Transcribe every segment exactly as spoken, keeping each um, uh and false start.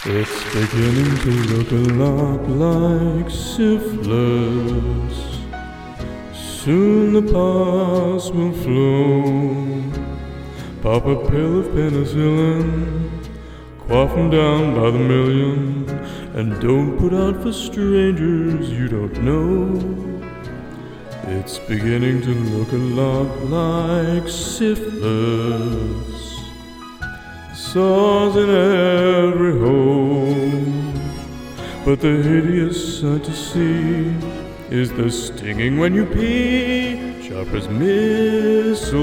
It's beginning to look a lot like syphilis. Soon the pus will flow. Pop a pill of penicillin, quaff 'em down by the million, and don't put out for strangers you don't know. It's beginning to look a lot like syphilis. Sores in every hole, but the hideous sight to see is the stinging when you pee, sharp as mistletoe.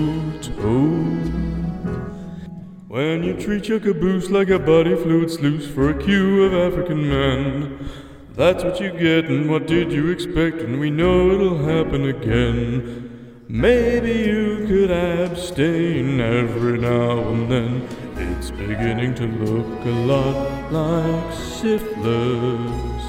When you treat your caboose like a body fluid sluice for a queue of African men, that's what you get, and what did you expect? And we know it'll happen again. Maybe you could abstain every now and then. It's beginning to look a lot like syphilis.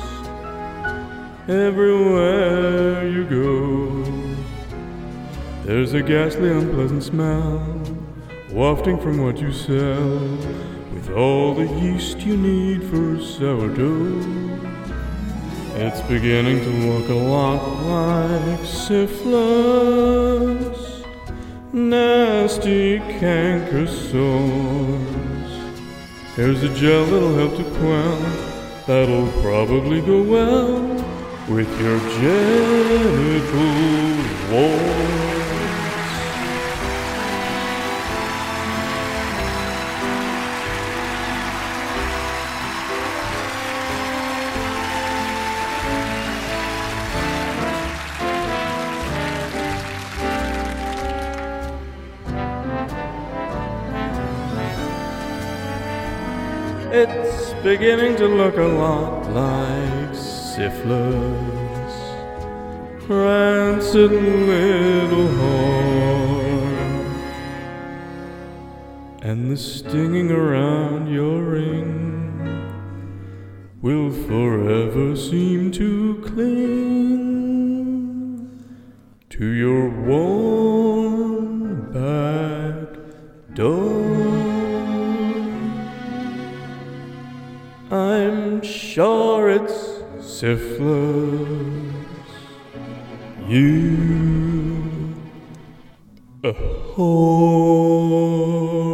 Everywhere you go, there's a ghastly unpleasant smell wafting from what you sell, with all the yeast you need for sourdough. It's beginning to look a lot like syphilis. Nasty canker sores. Here's a gel that'll help to quell. That'll probably go well with your genital warts. It's beginning to look a lot like syphilis. Rancid little whore, and the stinging around your ring will forever seem to cling to your warm back door. I'm sure it's syphilis. You a whore.